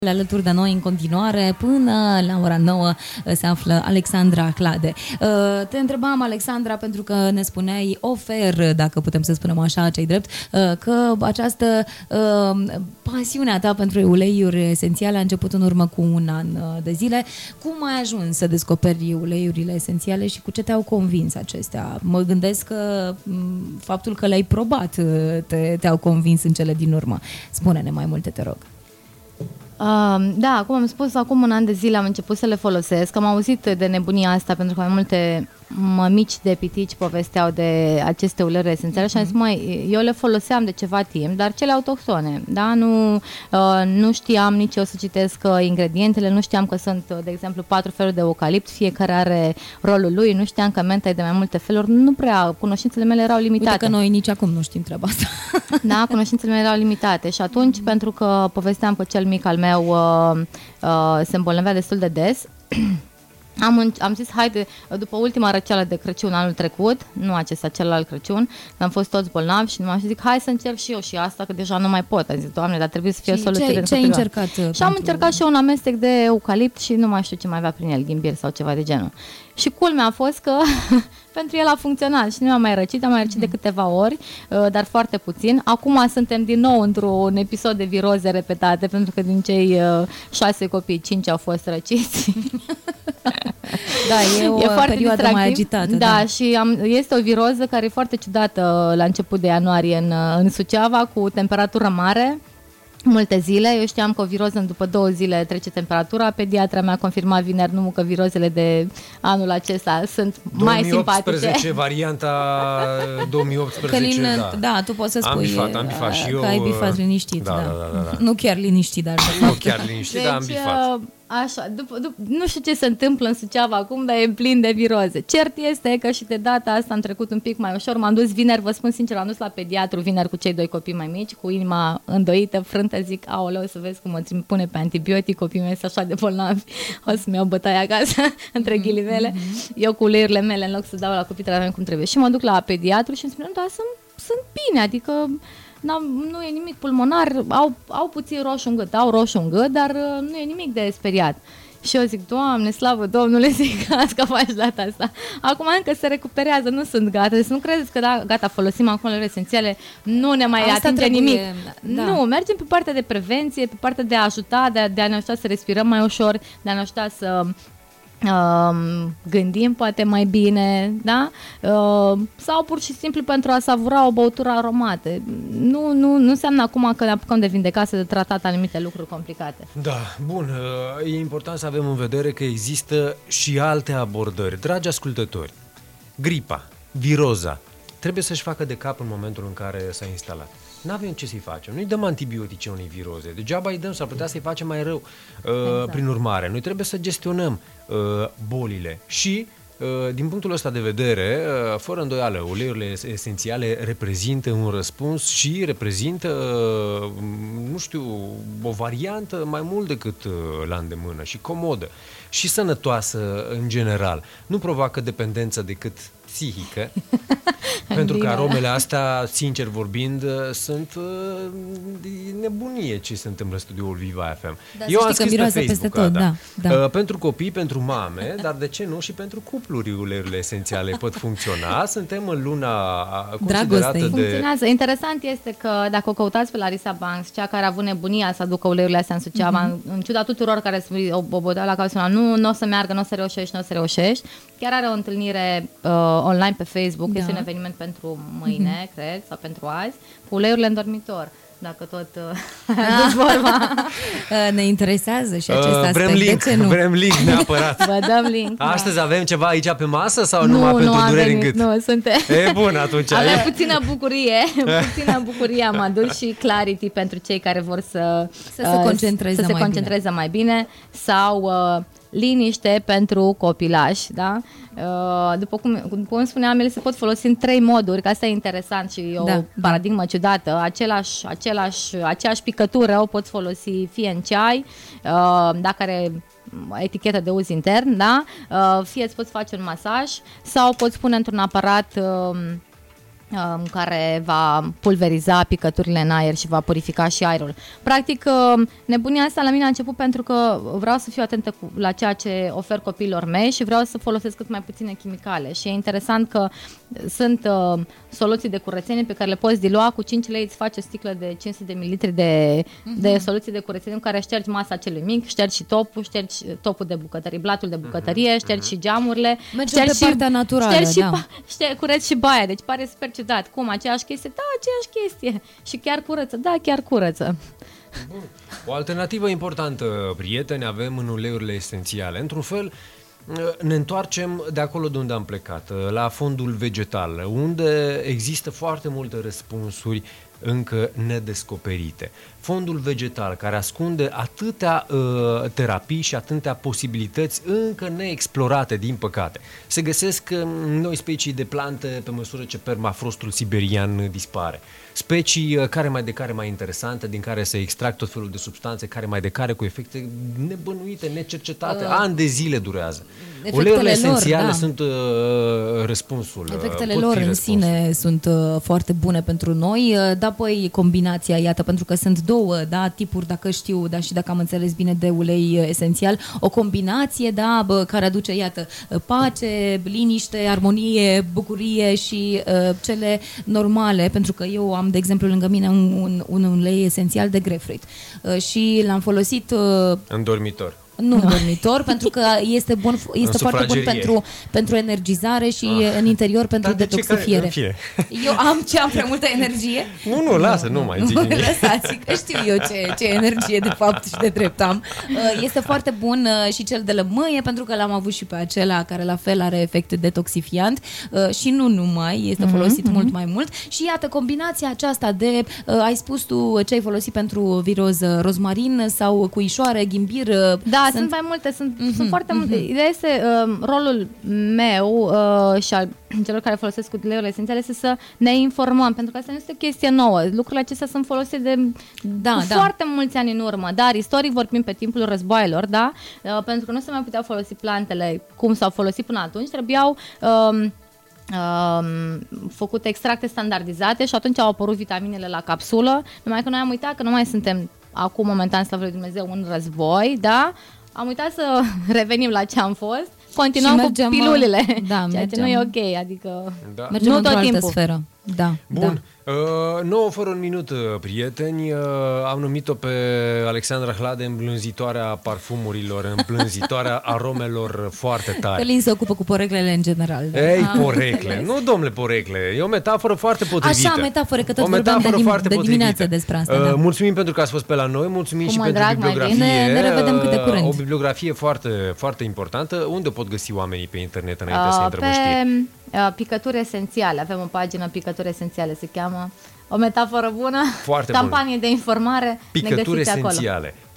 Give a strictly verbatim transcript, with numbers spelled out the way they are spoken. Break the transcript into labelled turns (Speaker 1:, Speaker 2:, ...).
Speaker 1: Alături de noi în continuare, până la ora nouă se află Alexandra Clade. Te întrebam, Alexandra, pentru că ne spuneai ofer, dacă putem să spunem așa, ce-i drept, că această pasiunea ta pentru uleiuri esențiale a început în urmă cu un an de zile. Cum ai ajuns să descoperi uleiurile esențiale și cu ce te-au convins acestea? Mă gândesc că faptul că le-ai probat te, te-au convins în cele din urmă. Spune-ne mai multe, te rog.
Speaker 2: Uh, da, cum am spus, acum un an de zile am început să le folosesc. Am auzit de nebunia asta pentru că mai multe mămici de pitici povesteau de aceste uleiuri esențiale și am zis, măi, eu le foloseam de ceva timp, dar cele autohtone, da? Nu, uh, nu știam nici eu să citesc ingredientele, nu știam că sunt, de exemplu, patru feluri de eucalipt, fiecare are rolul lui, nu știam că menta e de mai multe feluri, nu prea, cunoștințele mele erau limitate.
Speaker 1: Uite că noi nici acum nu știm treaba asta.
Speaker 2: Da, cunoștințele mele erau limitate și atunci, mm-hmm. pentru că povesteam că cel mic al meu uh, uh, se îmbolnăvea destul de des, Am, am zis, haide, după ultima răceală de Crăciun anul trecut, nu acesta, celălalt Crăciun, că am fost toți bolnavi și m-am zis, hai să încerc și eu și asta, că deja nu mai pot. Am zis, Doamne, dar trebuie să fie o soluție.
Speaker 1: Ce, ce ai încercat?
Speaker 2: Și pentru... am încercat și eu un amestec de eucalipt și nu mai știu ce mai avea prin el, ghimbir sau ceva de genul. Și culmea a fost că pentru el a funcționat și nu am mai răcit, am mai răcit de câteva ori, dar foarte puțin. Acum suntem din nou într-un episod de viroze repetate, pentru că din cei șase copii, cinci au fost răciți.
Speaker 1: Da, e o e foarte perioadă mai agitată.
Speaker 2: Da, da. Și am, este o viroză care e foarte ciudată la început de ianuarie în, în Suceava, cu temperatură mare, multe zile. Eu știam că o viroză după două zile trece temperatura. Pediatra mi-a confirmat vineri nu că virozele de anul acesta sunt mai simpatice.
Speaker 3: Varianta două mii optsprezece,
Speaker 1: Călin,
Speaker 3: da.
Speaker 1: Da, tu poți să spui
Speaker 3: am bifat, am bifat și eu,
Speaker 1: că ai bifat liniștit.
Speaker 3: Da,
Speaker 1: Da.
Speaker 3: da, da, da, da.
Speaker 1: Nu chiar liniștit, dar...
Speaker 3: Nu chiar liniștit, deci, dar am bifat.
Speaker 2: Așa, după, după, nu știu ce se întâmplă în Suceava acum, dar e plin de viroze. Cert este că și de data asta am trecut un pic mai ușor. M-am dus vineri, vă spun sincer, am dus la pediatru vineri cu cei doi copii mai mici, cu inima îndoită, frântă, zic, aoleu, să vezi cum mă pune pe antibiotic, copiii mei sunt așa de bolnavi, o să-mi iau bătaie acasă, între ghilimele. Mm-hmm. Eu cu uleiurile mele, în loc să dau la copii, trebuie cum trebuie. Și mă duc la pediatru și îmi spune, da, sunt, sunt bine, adică... nu e nimic pulmonar, au, au puțin roșu în gât, au roșu în gât, dar nu e nimic de speriat. Și eu zic, Doamne, slavă Domnule, zic, că faci data asta. Acum încă se recuperează, nu sunt gata. Deci nu credeți că da, gata, folosim acum uleiuri esențiale, nu ne mai asta atinge trebuie, nimic. Da. Nu, mergem pe partea de prevenție, pe partea de a ajuta, de a, de a ne ajuta să respirăm mai ușor, de a ne ajuta să... Uh, gândim poate mai bine, da? Uh, sau pur și simplu pentru a savura o băutură aromată. Nu, nu, nu înseamnă acum că ne apucăm de vindecare, de tratat anumite lucruri complicate.
Speaker 3: Da, bun. E important să avem în vedere că există și alte abordări. Dragi ascultători, gripa, viroza, trebuie să-și facă de cap în momentul în care s-a instalat. N-avem ce să-i facem. Nu-i dăm antibiotice unei viroze. Degeaba îi dăm, s-ar putea să-i facem mai rău. Exact. Prin urmare, noi trebuie să gestionăm bolile și, din punctul ăsta de vedere, fără îndoială, uleiurile esențiale reprezintă un răspuns și reprezintă, nu știu, o variantă mai mult decât la îndemână și comodă și sănătoasă în general. Nu provoacă dependență decât psihică, pentru că aromele astea, sincer vorbind, sunt uh, nebunie ce se întâmplă în studioul Viva F M.
Speaker 1: Da,
Speaker 3: eu am scris pe Facebook,
Speaker 1: peste tot, da. Da.
Speaker 3: Uh, pentru copii, pentru mame, dar de ce nu și pentru cupluri uleiurile esențiale pot funcționa. Suntem în luna considerată de...
Speaker 2: Funcționează. Interesant este că dacă o căutați pe Larisa Banks, cea care a avut nebunia să aducă uleiurile astea în Suceava, mm-hmm. în ciuda tuturor care o bobodeau la casă, nu, nu o să meargă, nu o să reușești, nu o să reușești, chiar are o întâlnire uh, online pe Facebook, da. Este un eveniment pentru mâine, mm-hmm. cred, sau pentru azi, cu uleiurile în dormitor. Dacă tot uh, duci vorba.
Speaker 1: Ne interesează și acest uh,
Speaker 3: vrem
Speaker 1: aspect.
Speaker 3: Link,
Speaker 1: de ce nu?
Speaker 3: Vrem link neapărat.
Speaker 2: Vă dăm link.
Speaker 3: Astăzi da. Avem ceva aici pe masă sau
Speaker 2: nu,
Speaker 3: numai
Speaker 2: nu
Speaker 3: pentru dureri în gât?
Speaker 2: Nu, suntem.
Speaker 3: E bun atunci.
Speaker 2: Avem
Speaker 3: e...
Speaker 2: puțină bucurie. Puțină bucurie am adus și clarity pentru cei care vor să,
Speaker 1: să se concentreze,
Speaker 2: să se
Speaker 1: mai,
Speaker 2: concentreze
Speaker 1: bine.
Speaker 2: mai bine sau... Uh, liniște pentru copilași, da? După cum, cum spuneam, ele se pot folosi în trei moduri, că asta e interesant și o da. paradigmă ciudată. Același, același, aceeași picătură o poți folosi fie în ceai, dacă are etichetă de uz intern, da? Fie îți poți face un masaj sau poți pune într-un aparat um, care va pulveriza picăturile în aer și va purifica și aerul. Practic, um, nebunia asta la mine a început pentru că vreau să fiu atentă cu, la ceea ce ofer copiilor mei și vreau să folosesc cât mai puține chimicale. Și e interesant că sunt uh, soluții de curățenie pe care le poți dilua cu cinci lei, îți faci o sticlă de cinci sute de mililitri de, uh-huh. de soluții de curățenie în care ștergi masa celui mic, ștergi și topul, ștergi topul de bucătărie, blatul de bucătărie, ștergi uh-huh. și geamurile,
Speaker 1: mergem pe partea naturală,
Speaker 2: ștergi
Speaker 1: da.
Speaker 2: și, ștergi, curăți și baia, deci pare super ciudat. Cum, aceeași chestie? Da, aceeași chestie. Și chiar curăță? Da, chiar curăță.
Speaker 3: Bun. O alternativă importantă, prieteni, avem în uleiurile esențiale. Într-un fel, ne întoarcem de acolo de unde am plecat, la fondul vegetal, unde există foarte multe răspunsuri încă nedescoperite. Fondul vegetal, care ascunde atâtea uh, terapii și atâtea posibilități încă neexplorate, din păcate. Se găsesc uh, noi specii de plante pe măsură ce permafrostul siberian dispare. Specii uh, care mai de care mai interesante, din care se extrag tot felul de substanțe, care mai de care cu efecte nebănuite, necercetate, uh, ani de zile durează. Uleiurile esențiale da. sunt uh, răspunsul.
Speaker 1: Efectele lor în sine sunt uh, foarte bune pentru noi, uh, dar apoi combinația, iată, pentru că sunt două, da, tipuri, dacă știu, da, și dacă am înțeles bine, de ulei esențial, o combinație, da, bă, care aduce, iată, pace, liniște, armonie, bucurie și uh, cele normale, pentru că eu am, de exemplu, lângă mine un, un, un ulei esențial de grapefruit uh, și l-am folosit uh,
Speaker 3: în dormitor.
Speaker 1: Nu în dormitor, pentru că este bun, este foarte bun pentru, pentru energizare și ah. în interior pentru detoxifiere.
Speaker 3: De
Speaker 1: eu am ce am prea multă energie.
Speaker 3: Nu, nu, lasă, nu, nu mai zic nimic.
Speaker 1: Lăsați, că știu eu ce, ce energie de fapt și de drept am. Este foarte bun și cel de lămâie, pentru că l-am avut și pe acela care la fel are efect detoxifiant și nu numai, este folosit mm-hmm. mult mai mult. Și iată, combinația aceasta de, ai spus tu ce ai folosit pentru viroză, rozmarin sau cuișoare, ghimbir.
Speaker 2: Da, sunt, sunt mai multe, sunt, mm-hmm, sunt foarte mm-hmm. multe. Ideea este, uh, rolul meu uh, și al celor care folosesc uleiurile esențiale este să ne informăm, pentru că asta nu este o chestie nouă. Lucrurile acestea sunt folosite de
Speaker 1: da,
Speaker 2: cu
Speaker 1: da.
Speaker 2: foarte mulți ani în urmă, dar istoric vorbim pe timpul războaielor, da? Uh, pentru că nu se mai puteau folosi plantele cum s-au folosit până atunci, trebuiau uh, Uh, făcute extracte standardizate și atunci au apărut vitaminele la capsulă, numai că noi am uitat că nu mai suntem acum momentan, slavă lui Dumnezeu, un război, da? Am uitat să revenim la ce am fost, continuăm cu pilulele,
Speaker 1: da,
Speaker 2: ceea ce nu e ok, adică
Speaker 1: da. Mergem
Speaker 2: nu
Speaker 1: într-o
Speaker 2: tot
Speaker 1: altă
Speaker 2: timpul.
Speaker 1: Sferă. Da,
Speaker 3: Bun.
Speaker 1: Da.
Speaker 3: Uh, nouă fără un minut, prieteni. Uh, am numit-o pe Alexandra Hlade îmblânzitoarea parfumurilor, îmblânzitoarea aromelor foarte tari.
Speaker 1: Călin se ocupă cu poreclele în general. Da?
Speaker 3: Ei, porecle. Nu, domnule, porecle. E o metaforă foarte potrivită.
Speaker 1: Așa, metaforă, că tot
Speaker 3: o
Speaker 1: vorbeam de, dim- de dimineață despre asta. Da.
Speaker 3: Uh, mulțumim pentru că ați fost pe la noi, mulțumim
Speaker 2: cu
Speaker 3: și pentru
Speaker 2: drag,
Speaker 3: bibliografie.
Speaker 1: Ne, ne revedem cât de curând.
Speaker 3: O bibliografie foarte, foarte importantă. Unde pot găsi oamenii pe internet înainte uh, să intrăm
Speaker 2: pe...
Speaker 3: în știri?
Speaker 2: Picături esențiale. Avem o pagină Picături esențiale, se cheamă. O metaforă bună.
Speaker 3: Foarte
Speaker 2: Campanie
Speaker 3: bună.
Speaker 2: de informare.
Speaker 3: Picături
Speaker 2: ne găsiți
Speaker 3: esențiale.
Speaker 2: Acolo.